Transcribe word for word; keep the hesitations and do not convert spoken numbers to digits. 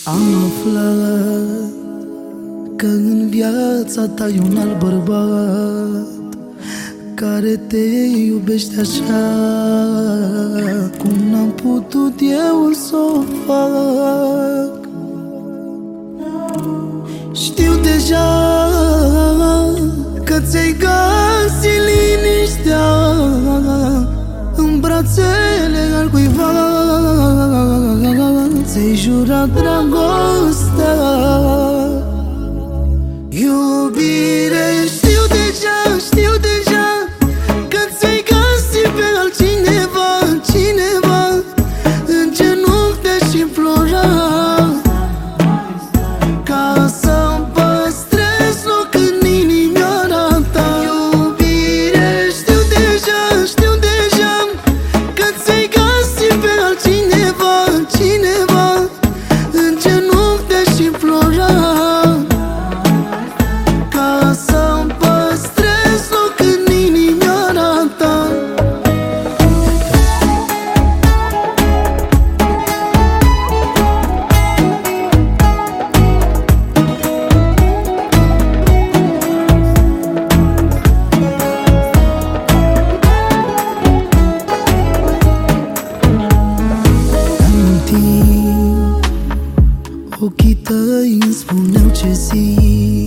Am aflat că în viața ta e un alt bărbat care te iubește așa cum n-am putut eu să o fac. Știu deja că ți-ai găsit liniștea în brațele al cuiva. Ți-ai jurat dragostea, iubire. Știu deja, știu deja că ți-ai găsit pe altcineva, cineva în genunchi te-aș implora ca să-mi păstrez loc în inimioara ta. Iubire, știu deja, știu deja că ți-ai găsit pe altcineva, cineva în genunchi te-aș implora ca să-mi păstrez loc în inimioara ta. Ochii tăi îmi spuneau ce zic,